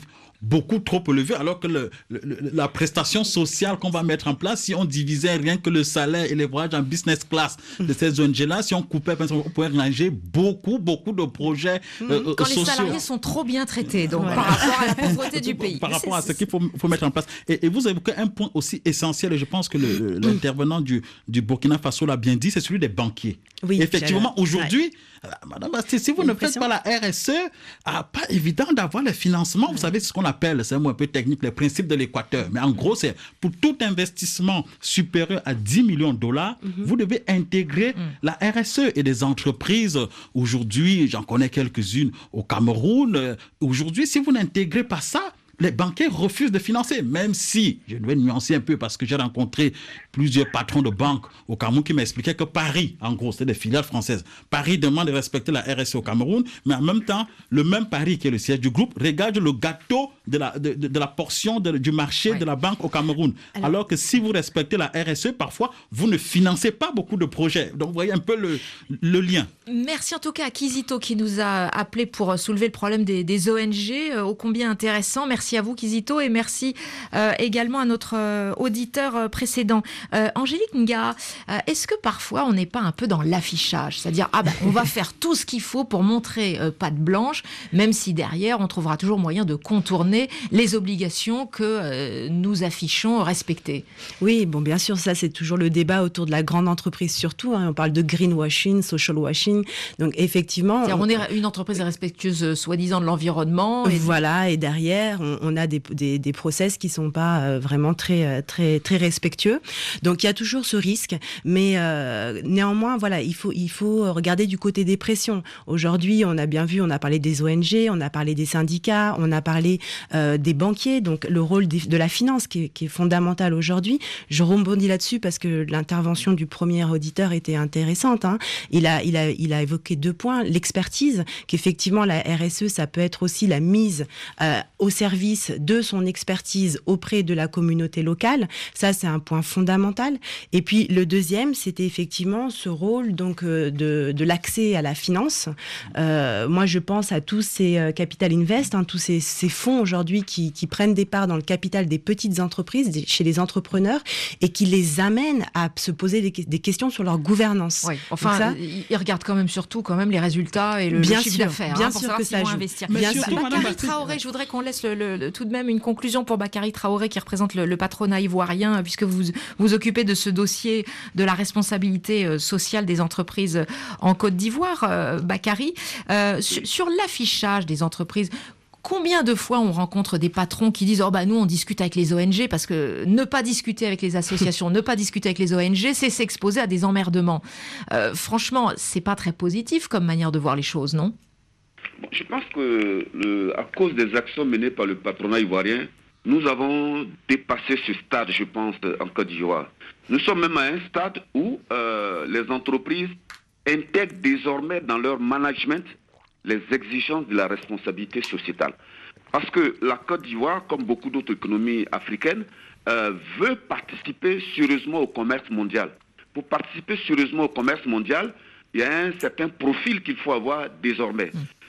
beaucoup trop élevé, alors que le, le, la prestation sociale qu'on va mettre en place, si on divisait rien que le salaire et les voyages en business class de ces O N G-là, si on coupait, on pourrait ranger beaucoup, beaucoup de projets euh, Quand sociaux. les salariés sont trop bien traités, donc ouais. par rapport à la pauvreté du pays. Par rapport à ce qu'il faut, faut mettre en place. Et, et vous évoquez un point aussi essentiel, et je pense que le, l'intervenant du, du Burkina Faso l'a bien dit, c'est celui des banquiers. Oui, effectivement, aujourd'hui, ouais. Madame Bastille, si vous ne faites pas la R S E, ah, pas évident d'avoir les financements. Vous savez ce qu'on appelle, c'est un mot un peu technique, les principes de l'équateur. Mais en gros, c'est pour tout investissement supérieur à dix millions de dollars, mm-hmm. vous devez intégrer mm. la R S E. Et des entreprises, aujourd'hui, j'en connais quelques-unes au Cameroun, aujourd'hui, si vous n'intégrez pas ça, les banquiers refusent de financer, même si, je vais nuancer un peu parce que j'ai rencontré plusieurs patrons de banques au Cameroun qui m'expliquaient que Paris, en gros, c'est des filiales françaises, Paris demande de respecter la R S E au Cameroun, mais en même temps, le même Paris qui est le siège du groupe regarde le gâteau de la, de, de, de la portion de, du marché ouais. de la banque au Cameroun. Alors, Alors que si vous respectez la R S E, parfois, vous ne financez pas beaucoup de projets. Donc, vous voyez un peu le, le lien. Merci en tout cas à Kizito qui nous a appelé pour soulever le problème des, des O N G, euh, ô combien intéressant. Merci Merci à vous, Kizito, et merci euh, également à notre euh, auditeur euh, précédent. Euh, Angélique Nga, euh, est-ce que parfois on n'est pas un peu dans l'affichage ? C'est-à-dire, ah ben, on va faire tout ce qu'il faut pour montrer euh, patte blanche, même si derrière, on trouvera toujours moyen de contourner les obligations que euh, nous affichons respecter. Oui, bon, bien sûr, ça, c'est toujours le débat autour de la grande entreprise, surtout. Hein, on parle de greenwashing, social washing. Donc, effectivement... On... on est une entreprise respectueuse, soi-disant, de l'environnement. Et... Voilà, et derrière, on, on a des, des, des process qui ne sont pas euh, vraiment très, très, très respectueux. Donc, il y a toujours ce risque. Mais euh, néanmoins, voilà, il faut, il faut regarder du côté des pressions. Aujourd'hui, on a bien vu, on a parlé des O N G, on a parlé des syndicats, on a parlé euh, des banquiers. Donc, le rôle de, de la finance qui est, qui est fondamental aujourd'hui. Je rebondis là-dessus parce que l'intervention du premier auditeur était intéressante. Hein. Il a, il a, il a évoqué deux points. L'expertise, qu'effectivement, la R S E, ça peut être aussi la mise euh, au service de son expertise auprès de la communauté locale. Ça, c'est un point fondamental. Et puis, le deuxième, c'était effectivement ce rôle donc, euh, de, de l'accès à la finance. Euh, moi, je pense à tous ces euh, Capital Invest, hein, tous ces, ces fonds aujourd'hui qui, qui prennent des parts dans le capital des petites entreprises, des, chez les entrepreneurs, et qui les amènent à se poser des, des questions sur leur gouvernance. Oui, enfin, ça, ils regardent quand même surtout quand même les résultats et le, bien le chiffre sûr, d'affaires. Bien hein, pour sûr que ça joue. Investir. Bien sûr. sûr. Bakary Traoré, je voudrais qu'on laisse le, le, le, tout de même une conclusion pour Bakary Traoré qui représente le, le patronat ivoirien, puisque vous vous occupez de ce dossier de la responsabilité sociale des entreprises en Côte d'Ivoire. Euh, Bakary, euh, sur, sur l'affichage des entreprises, combien de fois on rencontre des patrons qui disent « Oh bah nous on discute avec les O N G » parce que ne pas discuter avec les associations, ne pas discuter avec les O N G, c'est s'exposer à des emmerdements. Euh, franchement, c'est pas très positif comme manière de voir les choses, non ? Bon, je pense que le, à cause des actions menées par le patronat ivoirien, nous avons dépassé ce stade, je pense, en Côte d'Ivoire. Nous sommes même à un stade où euh, les entreprises intègrent désormais dans leur management les exigences de la responsabilité sociétale. Parce que la Côte d'Ivoire, comme beaucoup d'autres économies africaines, euh, veut participer sérieusement au commerce mondial. Pour participer sérieusement au commerce mondial, il y a un certain profil qu'il faut avoir désormais.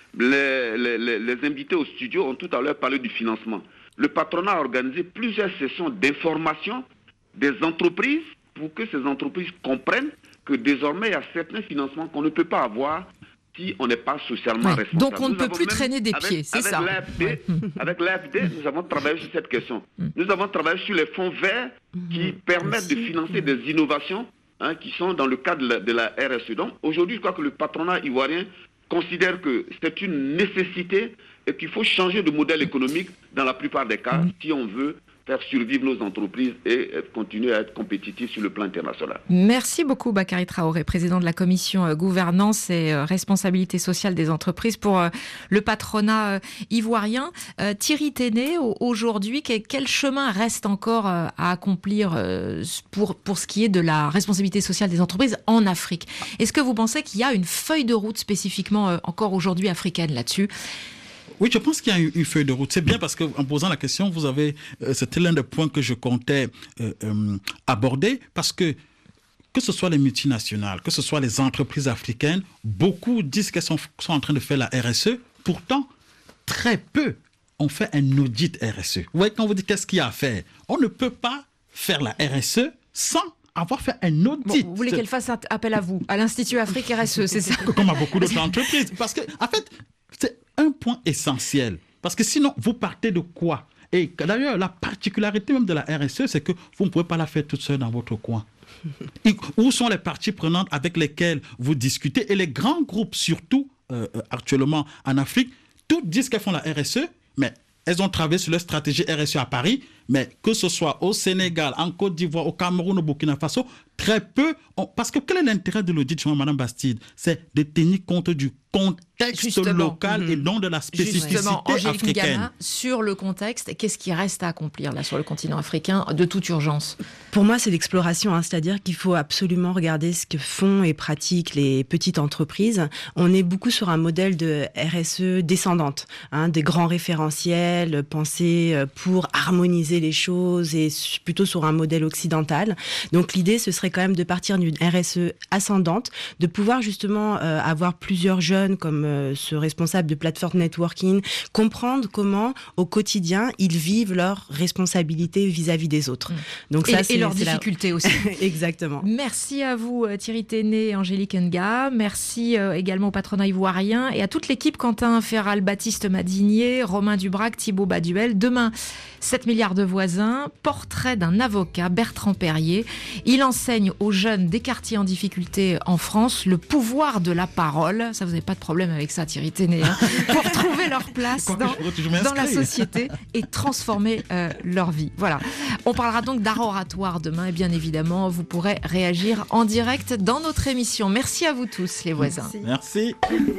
Les, les, les, les invités au studio ont tout à l'heure parlé du financement. Le patronat a organisé plusieurs sessions d'information des entreprises pour que ces entreprises comprennent que désormais il y a certains financements qu'on ne peut pas avoir si on n'est pas socialement ouais, responsable. Donc on ne peut plus traîner des pieds, c'est ça. L'A F D, ouais. Avec l'A F D, nous avons travaillé sur cette question. Nous avons travaillé sur les fonds verts qui permettent de financer des innovations hein, qui sont dans le cadre de la, de la R S E. Donc aujourd'hui, je crois que le patronat ivoirien considère que c'est une nécessité et qu'il faut changer de modèle économique dans la plupart des cas si on veut faire survivre nos entreprises et continuer à être compétitifs sur le plan international. Merci beaucoup Bakary Traoré, président de la commission gouvernance et responsabilité sociale des entreprises pour le patronat ivoirien. Thierry Téné, aujourd'hui, quel chemin reste encore à accomplir pour, pour ce qui est de la responsabilité sociale des entreprises en Afrique ? Est-ce que vous pensez qu'il y a une feuille de route spécifiquement encore aujourd'hui africaine là-dessus ? Oui, je pense qu'il y a une, une feuille de route. C'est bien parce qu'en posant la question, vous avez, euh, c'était l'un des points que je comptais euh, euh, aborder parce que que ce soit les multinationales, que ce soit les entreprises africaines, beaucoup disent qu'elles sont, sont en train de faire la R S E. Pourtant, très peu on fait un audit R S E. Vous voyez, quand vous dites qu'est-ce qu'il y a à faire, on ne peut pas faire la R S E sans avoir fait un audit. Bon, vous voulez qu'elle fasse appel à vous, à l'Institut Afrique R S E, c'est ça? Comme à beaucoup d'autres entreprises. Parce que, en fait, c'est un point essentiel. Parce que sinon, vous partez de quoi? Et d'ailleurs, la particularité même de la R S E, c'est que vous ne pouvez pas la faire toute seule dans votre coin. Et où sont les parties prenantes avec lesquelles vous discutez? Et les grands groupes, surtout euh, actuellement en Afrique, toutes disent qu'elles font la R S E, mais elles ont travaillé sur leur stratégie R S E à Paris, mais que ce soit au Sénégal, en Côte d'Ivoire, au Cameroun, au Burkina Faso, très peu. ont... Parce que quel est l'intérêt de l'audit, Madame Bastide? C'est de tenir compte du contexte Justement. local mmh. et non de la spécificité Justement, africaine. Gama, sur le contexte, qu'est-ce qui reste à accomplir là sur le continent africain de toute urgence? Pour moi, c'est l'exploration, hein, c'est-à-dire qu'il faut absolument regarder ce que font et pratiquent les petites entreprises. On est beaucoup sur un modèle de R S E descendante, hein, des grands référentiels pensés pour harmoniser les choses et plutôt sur un modèle occidental. Donc l'idée, ce serait quand même de partir d'une R S E ascendante, de pouvoir justement euh, avoir plusieurs jeunes comme euh, ce responsable de plateforme networking, comprendre comment au quotidien ils vivent leurs responsabilités vis-à-vis des autres. Donc ça, et, c'est, et leurs c'est difficultés la... aussi. Exactement. Merci à vous Thierry Téné et Angélique Nga. Merci euh, également au patronat ivoirien et à toute l'équipe, Quentin Ferral, Baptiste Madinier, Romain Dubrac, Thibaut Baduel. Demain, sept milliards de voisins, portrait d'un avocat, Bertrand Perrier. Il enseigne aux jeunes des quartiers en difficulté en France le pouvoir de la parole. Ça, vous n'avez pas de problème avec ça, Thierry Téné, hein, pour trouver leur place dans, dans la société et transformer euh, leur vie. Voilà. On parlera donc d'art oratoire demain et bien évidemment, vous pourrez réagir en direct dans notre émission. Merci à vous tous, les voisins. Merci. Merci.